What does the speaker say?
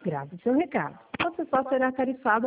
Grave o seu recado. Você só será tarifado